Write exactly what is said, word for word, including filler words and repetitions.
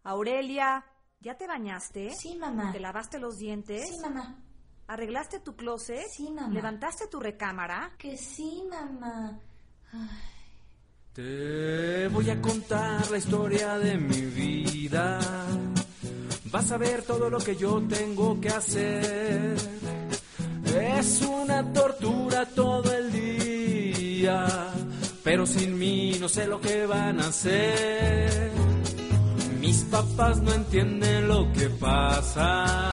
Aurelia, ¿ya te bañaste? Sí, mamá. ¿Te lavaste los dientes? Sí, mamá. ¿Arreglaste tu closet? Sí, mamá. ¿Levantaste tu recámara? Que sí, mamá. Ay. Te voy a contar la historia de mi vida. Vas a ver todo lo que yo tengo que hacer. Es una tortura todo el día, pero sin mí no sé lo que van a hacer. Mis papás no entienden lo que pasa.